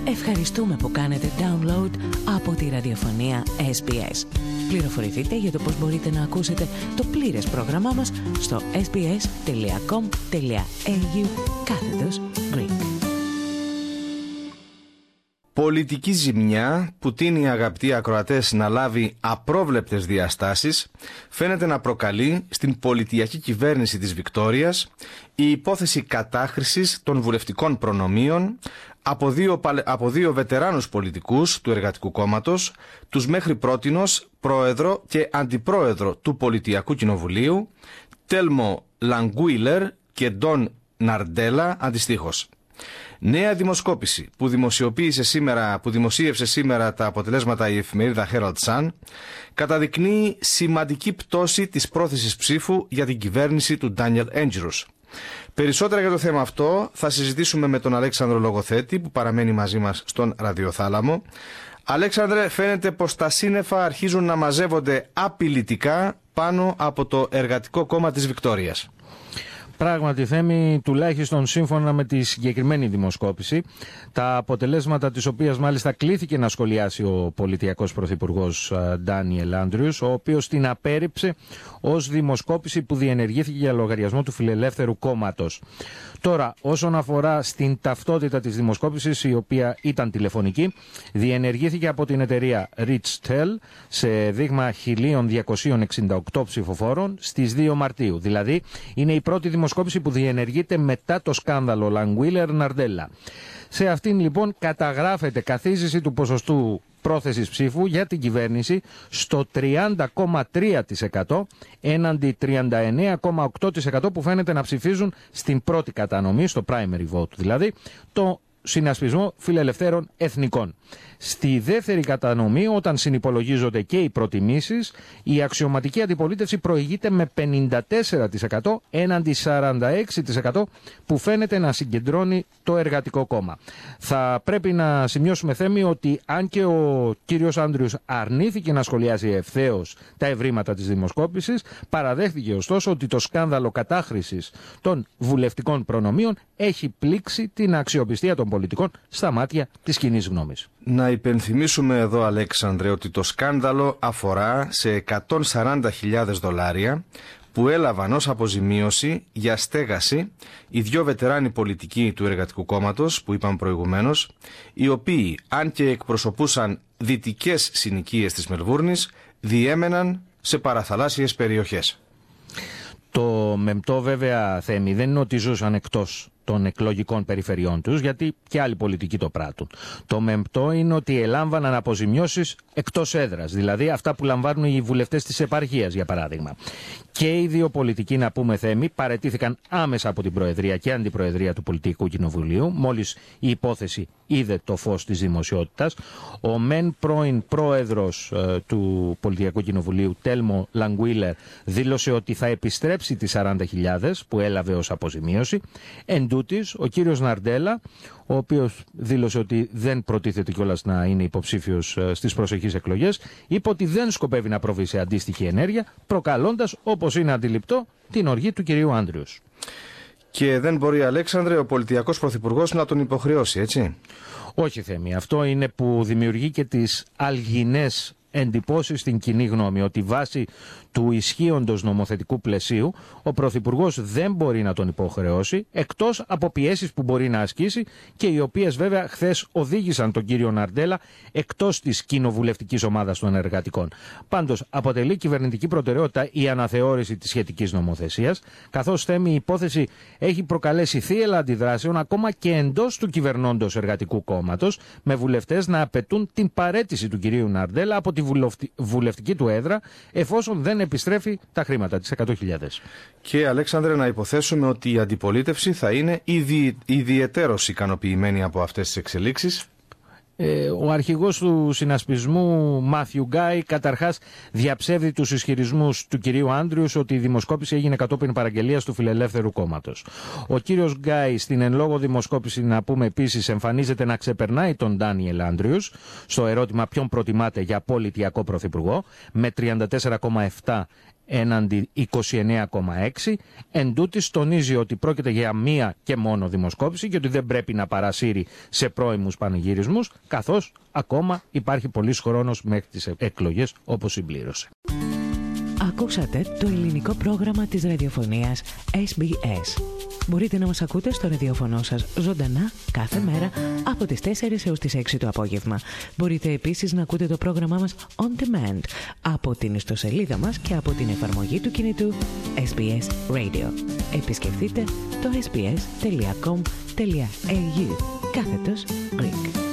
Ευχαριστούμε που κάνετε download από τη ραδιοφωνία SBS. Πληροφορηθείτε για το πώς μπορείτε να ακούσετε το πλήρες πρόγραμμά μας στο sbs.com.au/Greek. Πολιτική ζημιά που τείνει, αγαπητοί ακροατές, να λάβει απρόβλεπτες διαστάσεις, φαίνεται να προκαλεί στην πολιτιακή κυβέρνηση της Βικτόριας η υπόθεση κατάχρησης των βουλευτικών προνομίων από δύο βετεράνους πολιτικούς του Εργατικού Κόμματος, τους μέχρι πρότινος πρόεδρο και αντιπρόεδρο του Πολιτιακού Κοινοβουλίου, Τέλμο Λαγκούιλερ και Ντόν Ναρντέλα αντιστοίχως. Νέα δημοσκόπηση που δημοσίευσε σήμερα τα αποτελέσματα η εφημερίδα Herald Sun καταδεικνύει σημαντική πτώση της πρόθεσης ψήφου για την κυβέρνηση του Ντάνιελ Έντζιρους. Περισσότερα για το θέμα αυτό θα συζητήσουμε με τον Αλέξανδρο Λογοθέτη που παραμένει μαζί μας στον ραδιοθάλαμο. Αλέξανδρε, φαίνεται πως τα σύννεφα αρχίζουν να μαζεύονται απειλητικά πάνω από το Εργατικό Κόμμα της Βικτόριας. Πράγματι, Θέμη, τουλάχιστον σύμφωνα με τη συγκεκριμένη δημοσκόπηση, τα αποτελέσματα της οποίας μάλιστα κλήθηκε να σχολιάσει ο πολιτιακός πρωθυπουργός Ντάνιελ Άντριους, ο οποίος την απέρριψε ως δημοσκόπηση που διενεργήθηκε για λογαριασμό του Φιλελεύθερου Κόμματος. Τώρα, όσον αφορά στην ταυτότητα της δημοσκόπησης, η οποία ήταν τηλεφωνική, διενεργήθηκε από την εταιρεία Richtell σε δείγμα 1.268 ψηφοφόρων στις 2 Μαρτίου. Δηλαδή, είναι η πρώτη δημοσκόπηση που διενεργείται μετά το σκάνδαλο Λαγκούιλερ-Ναρντέλα. Σε αυτήν λοιπόν καταγράφεται καθίζηση του ποσοστού πρόθεσης ψήφου για την κυβέρνηση στο 30,3% έναντι 39,8% που φαίνεται να ψηφίζουν στην πρώτη κατανομή, στο primary vote δηλαδή, το συνασπισμό φιλελευθέρων εθνικών. Στη δεύτερη κατανομή, όταν συνυπολογίζονται και οι προτιμήσεις, η αξιωματική αντιπολίτευση προηγείται με 54% έναντι 46% που φαίνεται να συγκεντρώνει το Εργατικό Κόμμα. Θα πρέπει να σημειώσουμε, Θέμη, ότι αν και ο κύριος Άντριους αρνήθηκε να σχολιάσει ευθέως τα ευρήματα της δημοσκόπησης, παραδέχθηκε ωστόσο ότι το σκάνδαλο κατάχρησης των βουλευτικών προνομίων έχει πλήξει την αξιοπιστία των πολιτικών στα μάτια της κοινής γνώμης. Να υπενθυμίσουμε εδώ, Αλέξανδρε, ότι το σκάνδαλο αφορά σε $140.000 που έλαβαν ως αποζημίωση για στέγαση οι 2 βετεράνοι πολιτικοί του Εργατικού Κόμματος που είπαμε προηγουμένως, οι οποίοι, αν και εκπροσωπούσαν δυτικές συνοικίες της Μελβούρνης, διέμεναν σε παραθαλάσσιες περιοχές. Το μεμπτό, βέβαια, Θέμη, δεν είναι ότι ζούσαν εκτός των εκλογικών περιφερειών τους, γιατί και άλλοι πολιτικοί το πράττουν. Το μεμπτό είναι ότι ελάμβαναν αποζημιώσεις εκτός έδρας, δηλαδή αυτά που λαμβάνουν οι βουλευτές της επαρχίας, για παράδειγμα. Και οι 2 πολιτικοί, να πούμε, Θέμη, παραιτήθηκαν άμεσα από την Προεδρία και Αντιπροεδρία του Πολιτικού Κοινοβουλίου, μόλις η υπόθεση είδε το φως της δημοσιότητας. Ο μεν πρώην πρόεδρος του Πολιτικού Κοινοβουλίου, Τέλμο Λαγκούιλερ, δήλωσε ότι θα επιστρέψει τις 40.000 που έλαβε ως αποζημίωση. Εντούτοις, ο κύριος Ναρντέλα, ο οποίος δήλωσε ότι δεν προτίθεται κιόλας να είναι υποψήφιος στις προσεχείς εκλογές, είπε ότι δεν σκοπεύει να προβεί σε αντίστοιχη ενέργεια, προκαλώντας, όπως είναι αντιληπτό, την οργή του κυρίου Άντριους. Και δεν μπορεί, Αλέξανδρε, ο πολιτιακός πρωθυπουργός να τον υποχρεώσει, έτσι? Όχι, Θέμη. Αυτό είναι που δημιουργεί και τις αλγινές εντυπώσεις στην κοινή γνώμη, ότι βάσει του ισχύοντος νομοθετικού πλαισίου ο Πρωθυπουργός δεν μπορεί να τον υποχρεώσει, εκτός από πιέσεις που μπορεί να ασκήσει και οι οποίες βέβαια χθες οδήγησαν τον κύριο Ναρντέλα εκτός της κοινοβουλευτικής ομάδας των εργατικών. Πάντως αποτελεί κυβερνητική προτεραιότητα η αναθεώρηση της σχετικής νομοθεσίας, καθώς, Θέμη, η υπόθεση έχει προκαλέσει θύελλα αντιδράσεων ακόμα και εντός του κυβερνώντος Εργατικού Κόμματος, με βουλευτές να απαιτούν την παραίτηση του κυρίου Ναρντέλα από τη βουλευτική του έδρα, εφόσον δεν επιστρέφει τα χρήματα, τις 100.000. Και, Αλέξανδρε, να υποθέσουμε ότι η αντιπολίτευση θα είναι ιδιαιτέρως ικανοποιημένη από αυτές τις εξελίξεις. Ο αρχηγός του συνασπισμού, Μάθιου Γκάι, καταρχάς διαψεύδει τους ισχυρισμούς του κυρίου Άντριους ότι η δημοσκόπηση έγινε κατόπιν παραγγελίας του Φιλελεύθερου Κόμματος. Ο κύριος Γκάι στην εν λόγω δημοσκόπηση, να πούμε επίσης, εμφανίζεται να ξεπερνάει τον Ντάνιελ Άντριους στο ερώτημα ποιον προτιμάτε για πολιτιακό πρωθυπουργό, με 34,7 έναντι 29,6. Εν τούτης τονίζει ότι πρόκειται για μία και μόνο δημοσκόπηση και ότι δεν πρέπει να παρασύρει σε πρώιμους πανηγυρισμούς, καθώς ακόμα υπάρχει πολύς χρόνος μέχρι τις εκλογές, όπως συμπλήρωσε. Ακούσατε το ελληνικό πρόγραμμα της ραδιοφωνίας SBS. Μπορείτε να μας ακούτε στο ραδιοφωνό σας ζωντανά κάθε μέρα από τις 4 έως τις 6 το απόγευμα. Μπορείτε επίσης να ακούτε το πρόγραμμά μας on demand από την ιστοσελίδα μας και από την εφαρμογή του κινητού SBS Radio. Επισκεφτείτε το sbs.com.au/Greek.